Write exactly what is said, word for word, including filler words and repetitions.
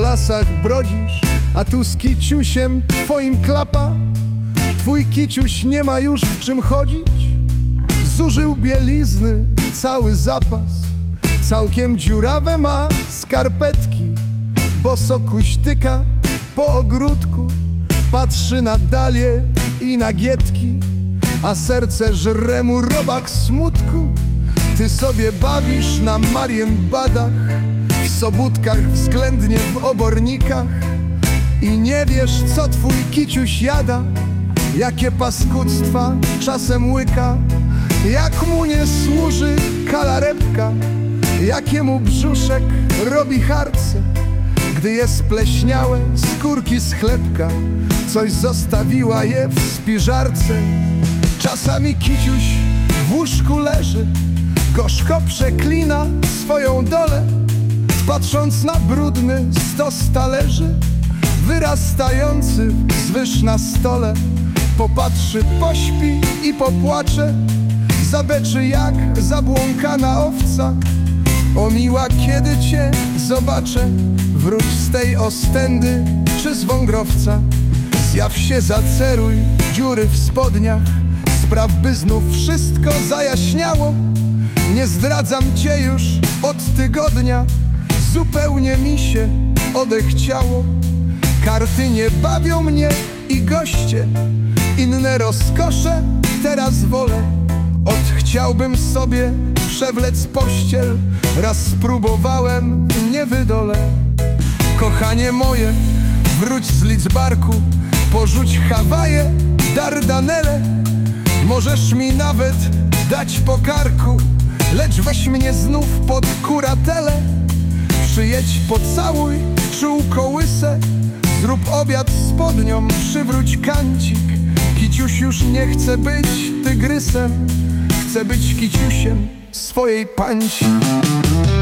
lasach brodzisz, a tu z kiciusiem twoim klapa. Twój kiciuś nie ma już w czym chodzić, zużył bielizny cały zapas. Całkiem dziurawe ma skarpetki, boso kuśtyka po ogródku. Patrzy na dalie i na gietki, a serce żre mu robak smutku. Ty sobie bawisz na Marienbadach, w Sobótkach, względnie w obornikach, i nie wiesz, co twój kiciuś jada, jakie paskudztwa czasem łyka. Jak mu nie służy kalarepka, jakiemu brzuszek robi harce, gdy je spleśniałe skórki z chlebka coś zostawiła je w spiżarce. Czasami kiciuś w łóżku leży, gorzko przeklina swoją dolę, patrząc na brudny stos talerzy wyrastający zwyż na stole. Popatrzy, pośpi i popłacze, zabeczy jak zabłąkana owca. O miła, kiedy cię zobaczę, wróć z tej Ostendy czy z Wągrowca. Zjaw się, zaceruj dziury w spodniach, spraw, by znów wszystko zajaśniało. Nie zdradzam cię już od tygodnia, zupełnie mi się odechciało. Karty nie bawią mnie i goście, inne rozkosze teraz wolę. Odchciałbym sobie przewlec pościel, raz spróbowałem, nie wydolę. Kochanie moje, wróć z Lidzbarku, porzuć Hawaje, Dardanele. Możesz mi nawet dać po karku, lecz weź mnie znów pod kuratelę. Przyjedź, pocałuj czółko łyse, zrób obiad z spodnią, przywróć kancik. Kiciuś już nie chce być tygrysem, chce być kiciusiem swojej pańci.